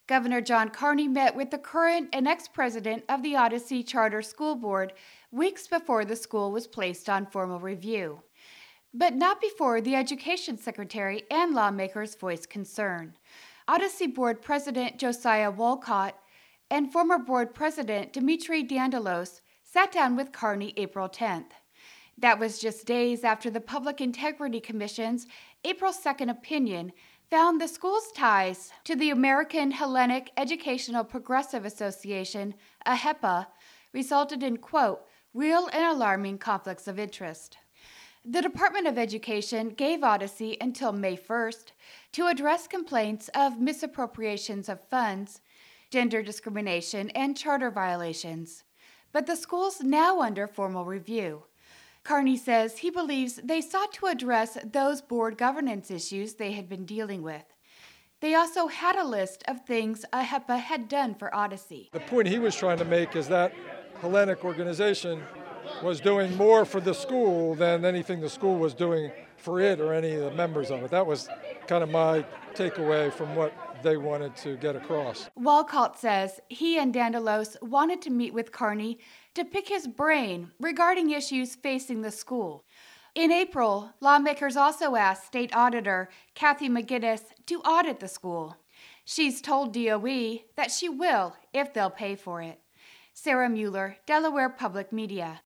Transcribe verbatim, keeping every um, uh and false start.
Governor John Carney met with the current and ex-president of the Odyssey Charter School Board weeks before the school was placed on formal review, but not before the Education Secretary and lawmakers voiced concern. Odyssey Board President Josiah Wolcott and former board president Dimitri Dandalos sat down with Carney April tenth. That was just days after the Public Integrity Commission's April second opinion found the school's ties to the American Hellenic Educational Progressive Association, A H E P A, resulted in, quote, real and alarming conflicts of interest. The Department of Education gave Odyssey until May first to address complaints of misappropriations of funds, gender discrimination, and charter violations. But the school's now under formal review. Carney says he believes they sought to address those board governance issues they had been dealing with. They also had a list of things A H E P A had done for Odyssey. The point he was trying to make is that Hellenic organization was doing more for the school than anything the school was doing for it or any of the members of it. That was kind of my takeaway from what they wanted to get across. Wolcott says he and Dandalos wanted to meet with Carney to pick his brain regarding issues facing the school. In April, lawmakers also asked State Auditor Kathy McGinnis to audit the school. She's told D O E that she will if they'll pay for it. Sarah Mueller, Delaware Public Media.